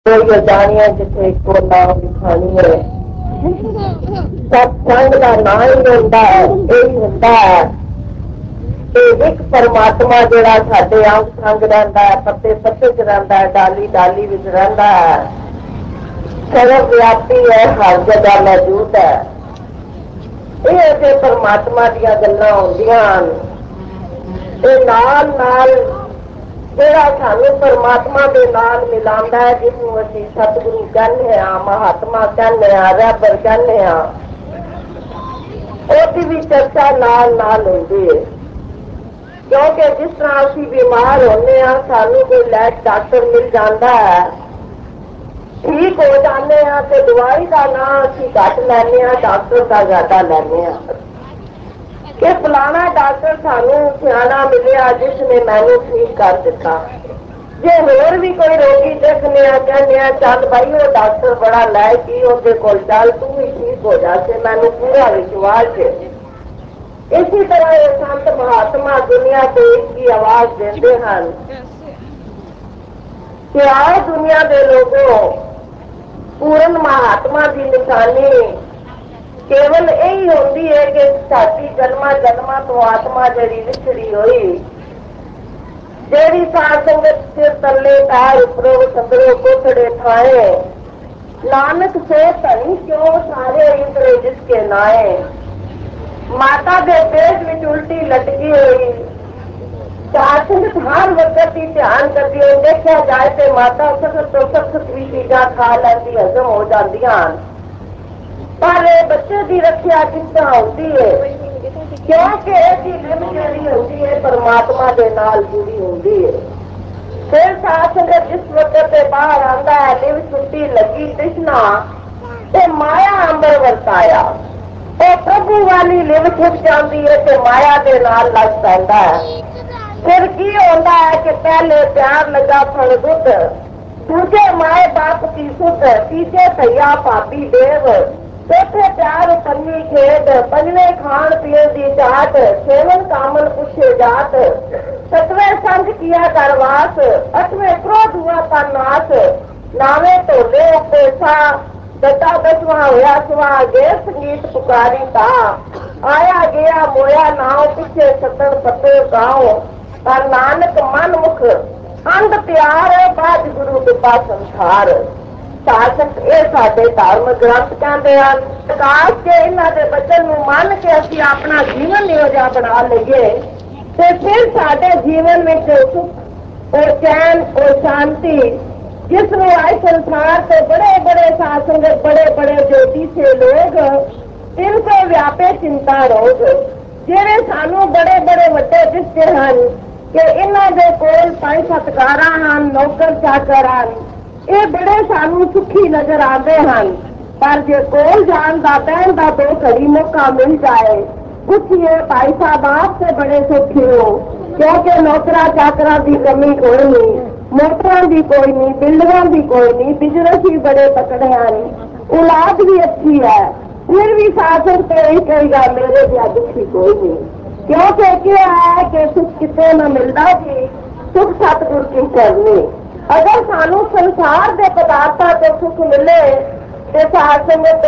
ਕੋਈ ਜਾਣੀਆਂ ਜਿੱਥੇ ਇੱਕੋ ਨਾਮ ਲਿਖਾਣੀ ਹੈ। ਸਤਸੰਗ ਦਾ ਨਾਂ ਹੀ ਹੁੰਦਾ ਹੈ, ਇਹੀ ਹੁੰਦਾ ਹੈ ਤੇ ਇੱਕ ਪਰਮਾਤਮਾ ਜਿਹੜਾ ਸਾਡੇ ਅੰਗ ਸੰਗ ਰਹਿੰਦਾ ਹੈ, ਪੱਤੇ ਪੱਤੇ ਚ ਰਹਿੰਦਾ ਹੈ, ਡਾਲੀ ਡਾਲੀ ਵਿੱਚ ਰਹਿੰਦਾ ਹੈ, ਸਰਵ ਵਿਆਪੀ ਹੈ, ਹਰ ਜਗ੍ਹਾ ਮੌਜੂਦ ਹੈ। ਇਹ ਜੇ ਪਰਮਾਤਮਾ ਦੀਆਂ ਗੱਲਾਂ ਹੁੰਦੀਆਂ ਹਨ ਤੇ ਨਾਲ ਨਾਲ ਜਿਹੜਾ ਸਾਨੂੰ ਪਰਮਾਤਮਾ ਦੇ ਨਾਲ ਮਿਲਾਉਂਦਾ ਹੈ, ਜਿਹਨੂੰ ਅਸੀਂ ਸਤਿਗੁਰੂ ਕਹਿੰਦੇ ਹਾਂ, ਮਹਾਤਮਾ ਕਹਿੰਦੇ ਹਾਂ, ਰਹਿਬਰ ਕਹਿੰਦੇ ਹਾਂ, ਉਹਦੀ ਵੀ ਚਰਚਾ ਨਾਲ ਨਾਲ ਹੁੰਦੀ ਹੈ। ਕਿਉਂਕਿ ਜਿਸ ਤਰ੍ਹਾਂ ਅਸੀਂ ਬਿਮਾਰ ਹੁੰਦੇ ਹਾਂ, ਸਾਨੂੰ ਕੋਈ ਡਾਕਟਰ ਮਿਲ ਜਾਂਦਾ ਹੈ, ਠੀਕ ਹੋ ਜਾਂਦੇ ਹਾਂ ਤੇ ਦਵਾਈ ਦਾ ਨਾਂ ਅਸੀਂ ਘੱਟ ਲੈਂਦੇ ਹਾਂ, ਡਾਕਟਰ ਦਾ ਜ਼ਿਆਦਾ ਲੈਂਦੇ ਹਾਂ ਕਿ ਫਲਾਣਾ ਡਾਕਟਰ ਸਾਨੂੰ ਸਿਆਣਾ ਮਿਲਿਆ ਜਿਸ ਨੇ ਮੈਨੂੰ ਠੀਕ ਕਰ ਦਿੱਤਾ। ਜੇ ਹੋਰ ਵੀ ਕੋਈ ਰੋਗੀ ਦੇਖਦੇ ਆ, ਕਹਿੰਦੇ ਆ ਚੱਲ ਭਾਈ ਉਹ ਡਾਕਟਰ ਬੜਾ ਲਾਇਕ ਹੀ, ਉਹਦੇ ਕੋਲ ਚੱਲ ਤੂੰ ਵੀ ਠੀਕ ਹੋ ਜਾ, ਤੇ ਮੈਨੂੰ ਪੂਰਾ ਵਿਸ਼ਵਾਸ ਹੈ। ਇसी तरह ये संत महात्मा दुनिया को इसकी आवाज देते हैं कि आओ दुनिया के लोगों, पूर्ण महात्मा की निशानी केवल यही होती है कि साडी जन्मा जन्मा तो आत्मा जड़ी विछड़ी हुई, जेड़ी साध संगत सिर तले पैर उपरों संदरों कोठड़े खाए, नानक से धनी क्यों सारे इंद्र जिसके नाए, माता के पेट में उल्टी लटकी हुई, साध संगत हर वक्त ही ध्यान करती है। देखा जाए तो माता सख्त तो सख्त भी चीजा खा लेती, हजम हो जाती, पर बच्चे की रक्षा किस तरह होती है, क्योंकि ऐसी लिम जी होती है परमात्मा के नाल जुड़ी होती है। फिर साथ संगत जिस वक्त से बाहर आता है, लिम छुट्टी लगी कृष्णा ते माया अंबर वरताया, तो प्रभु वाली लिम छुट जाती है तो माया के नाल लग पैंदा है। फिर की होता है कि पहले प्यार लगा फल दुध, दूजे माए बाप की सुध, तीजे भैया भाभी देव, चौथे प्यार पन्नी खेद, पंजवे खान पीन की जात, छेवन कामन पूछे जात, सतवें संग किया करवास, अठवें क्रोध हुआ का नाश, नावे ढोले पेशा, दता दसवां होया सुहा, गे संगीत पुकारी ता, आया गया मोया नाव, पिछे सतन पते गाँव, पर नानक मन मुख अंध प्यार, बाज गुरु कृपा संसार। शासक ये साडे धर्म ग्रंथ कहते हैं, प्रकाश के इन्हां दे बचन नूं मन के असीं अपना जीवन इहो जिहा बना लईए ते फिर साडे जीवन में सुख और चैन और शांति, जिसनों आए संसार से बड़े बड़े साध संगत, बड़े बड़े ज्योति से लोग, इनको व्यापे चिंता रोग, जेड़े सानू बड़े बड़े वड्डे दिसते हैं कि इन्हां दे कोल पाई सत्कारां हन, नौकर चाकर हन, ये बड़े सानू सुखी नजर आते हैं, पर जे कोल जान का बहन का दो घड़ी मौका मिल जाए, पूछिए भाई साहब आपसे बड़े सौखे हो, क्योंकि नौकरा चाकरा की कमी कोई नहीं, मोटरों की कोई नहीं, बिल्डिंगों की कोई नहीं, बिजनेस भी बड़े तकड़े हैं, औलाद भी अच्छी है, फिर भी शासन तो यही कहेगा मेरे क्या दुखी कोई नहीं, क्योंकि क्या है कि सुख कितने न मिलता जी, सुख सतगुर की करनी। अगर सानू संसार के पदार्थों को सुख मिले तो साध संगत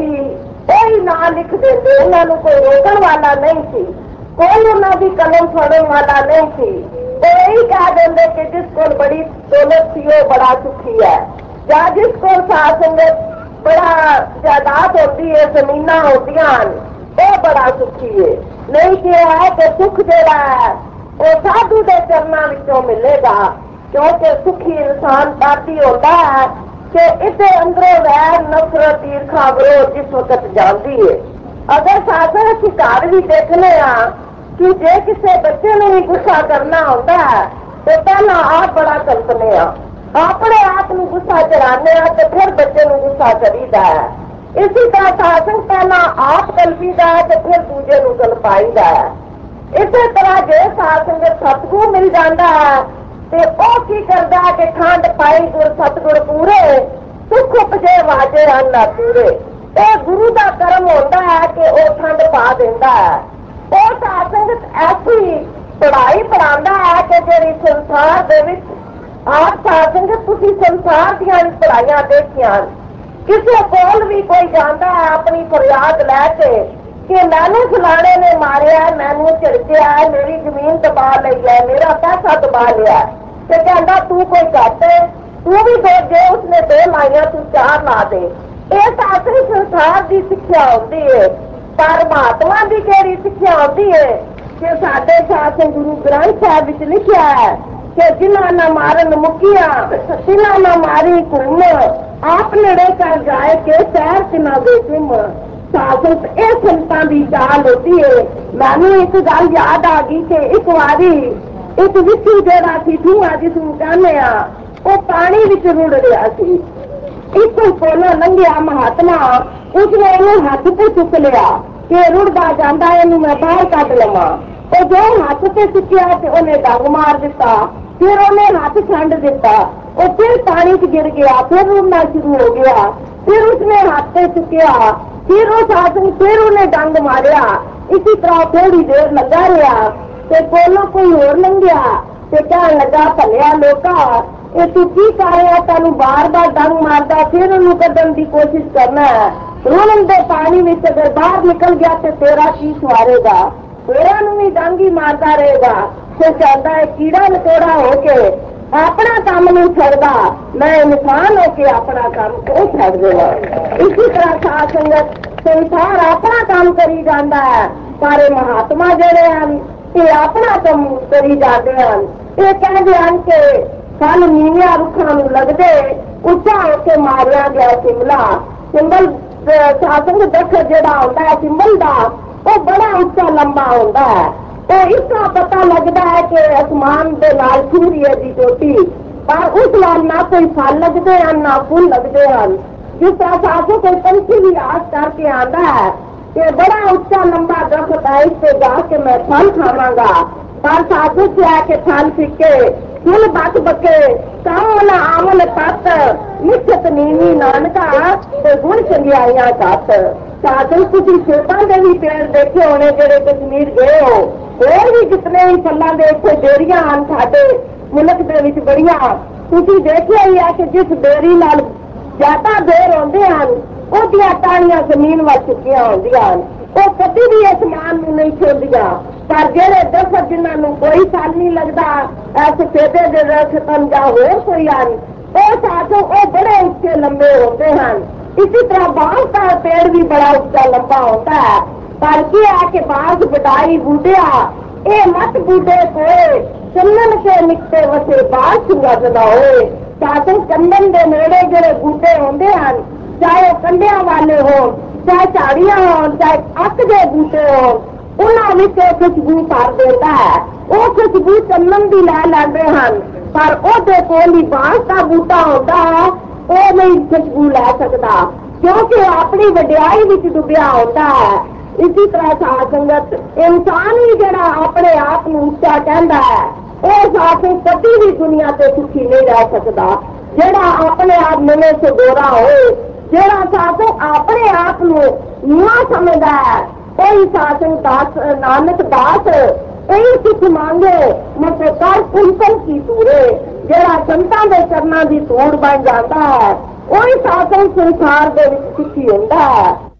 कोई ना लिख देते, उन्होंने कोई रोकण वाला नहीं थी, कोई उन्होंने कलम फड़न वाला नहीं थी, तो यही कह देंगे कि जिसको बड़ी दौलत थी वो बड़ा सुखी है, या जिसको साध संगत बड़ा जायदाद होती है, जमीना होती वो बड़ा सुखी है। नहीं क्या है कि सुख जोड़ा है वो साधु के चरणों विचों मिलेगा, क्योंकि सुखी इंसान ताती होता है कि इसे अंदरों वैर नफरत ईर्खा विरोध जिस वक्त जानती है। अगर शासन असी घर भी देखने कि जे किसी बच्चे ने भी गुस्सा करना होता है तो पहला आप बड़ा कल्पने अपने आप को गुस्सा चढ़ाने तो फिर बच्चे को गुस्सा करीदा है। इसी तरह शासन पहला आप कल्पीदा है तो फिर दूजे को कल्पाईदा है। इसी तरह जे शासन सतगुरु मिल जाता है तो वह की करता है कि खंड पाई गुर सतगुर पूरे, सुख उपजे वाजे अन्न पूरे। तो गुरु का कर्म होता है कि वह खंड पा देता है। वो शासन ऐसी पढ़ाई पढ़ाता है कि जी संसार आप साधंगे तुसी संसार दियां पढ़ाइयां देखियां किसी कोल भी कोई जाता है अपनी फरियाद लैके कि मैनू फलाने ने मारिया, मैनू झिड़किया, मेरी जमीन दबा ली है, मेरा पैसा दबा लिया, तो कहता तू कोई घट, तू भी दो, जे उसने दो लाइया तू चार ला दे। ये सारी संसार की सिक्ख्या होती है। पर महात्मा की केड़ी सिक्ख्या होती है कि साडे शासन गुरु ग्रंथ साहब विच लिखिया है कि जिन्ना न मारन मुकिया तिना न मारी घूम, आप नेड़े कर जाए के शहर तिना दे घूम। शासन ये संतां की चाल होती है। मैनू एक गल याद आ गई कि एक बारी एक विचू जेड़ा सी धुआं जिसनू कहने आ वो पानी विच रुड़ रहा सी। एक कोलों लंघिया महात्मा, उसने इन्हें हाथ पे चुक लिया कि रुड़दा जांदा इनू मैं बाहर कढ लवां। तो जो हाथ से चुकिया तो उन्हें डंग मार दिता, फिर उन्हें हाथ छंड दिता, वो फिर पानी च गिर गया, फिर रुड़ना शुरू हो गया, फिर उसने हाथ से चुकिया, फिर उस आदमी फिर उन्हें डंग मारिया। इसी तरह थोड़ी देर लगा रहा तो कोलों कोई और लंघिया तो कह लगा भलिया लोका ये तू की कर रहा, तेन बार बार डंग मारदा फिर उन्हें कढ़न की कोशिश करना है, रुड़न दे पानी में अगर बाहर निकल गया तो तेरा की सवारेगा, तेरा भी डंग ही मारता रहेगा। तो कहता है कीड़ा लकोड़ा होके अपना काम नहीं छड़दा, मैं इंसान होके अपना काम को छड़ देगा। इसी तरह साध संगत संसार अपना काम करी जाता है, सारे महात्मा जड़े हैं ये अपना काम करी जाते हैं। ये कहते हैं कि फल नीविया रुखा लगते उच्चा होके मारिया गया शिमला। सिंबल शासन दखत जड़ा होता है सिंबल का वो बड़ा उच्चा लंबा होता है। तो इसका पता लगता है कि आसमान के नाल सूर्य की चोटी, पर उस नाल ना कोई फल लगते हैं ना फूल लगते हैं। जिस तरह सासू कोई पंछी भी आस करके आता है कि बड़ा उच्चा लंबा दरख्त है, इस पे जाके मैं फल खावांगा, पर सासू से आके फल फिके फुल बच बके कामन आमन तत् निश्चित नीवी नानका ते गुण चंगियाइयां तत्। साधु तुसी सेबां दे भी पेड़ देखे होने जेड़े कश्मीर गए हो, और भी जितने भी फलों के इतने डेरियां हैं साडे मुल्क दे विच बड़ियां, तुसी देखिया ही है कि जिस डेरी नाल ज्यादा देर होंदे हैं उहदियां टाहनियां जमीन वल चुकियां होंदियां हैं, वो कभी भी आसमान में नहीं छोड़दियां। पर जेड़े दरख्त जिन्होंने कोई फल नहीं लगता ऐसे सफेदे के दरख्त या होर कोई आन वो साधु वो बड़े उच्चे लंबे होते हैं। इसी तरह बांस का पेड़ भी बड़ा उच्चा लंबा होता है। पर क्या है कि बांस बढ़ाई बूढ़िया ये मत बूढ़े कोए चंदन के निकटे वसे बांस सुगंध न होए। साधु चंदन के नेड़े जेड़े बूटे होंगे हैं, चाहे वो कंडिया वाले हो, चाहे झाड़ियां हो, चाहे अक के बूटे हो, उन्होंने खुशबू भर देता है। वो खुशबू चंदन की लै लेंदे हैं, पर ओदे कोल ही बांस का बूटा होता है वो नहीं खुशबू लै सकता क्योंकि अपनी वड्याई विच डुबिया होता है। इसी तरह साध संगत इंसान ही जड़ा अपने आप को उच्चा कहता है वो साधु कभी भी दुनिया से सुखी नहीं रह सकता। जड़ा अपने आप मिले से गोरा हो, जड़ा साधु अपने आप को नीवा समझदा है कोई साधु दास नानक दास यही सुख मांगे मत कर कुंतल की तूरे। जड़ा संतां दे चरनां दी धूड़ बन जाता है वही साधु संसार दे विच सुखी होंदा है।